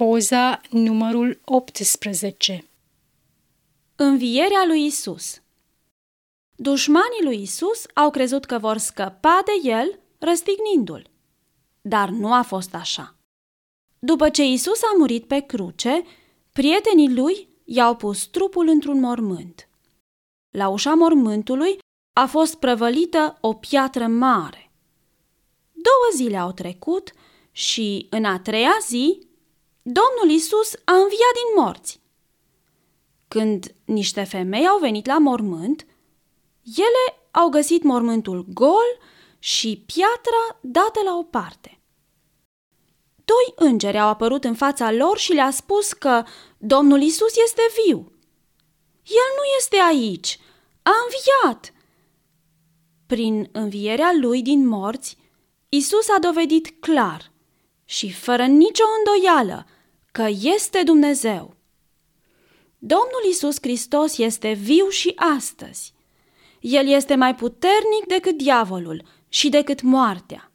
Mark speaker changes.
Speaker 1: Poza numărul 18.
Speaker 2: Învierea lui Isus. Dușmanii lui Isus au crezut că vor scăpa de el răstignindu-l. Dar nu a fost așa. După ce Isus a murit pe cruce, prietenii lui i-au pus trupul într-un mormânt. La ușa mormântului a fost prăvălită o piatră mare. 2 zile au trecut și, în a 3-a zi, Domnul Isus a înviat din morți. Când niște femei au venit la mormânt, ele au găsit mormântul gol și piatra dată la o parte. 2 îngeri au apărut în fața lor și le-a spus că Domnul Isus este viu. El nu este aici, a înviat. Prin învierea lui din morți, Isus a dovedit clar și fără nicio îndoială că este Dumnezeu. Domnul Isus Hristos este viu și astăzi. El este mai puternic decât diavolul și decât moartea.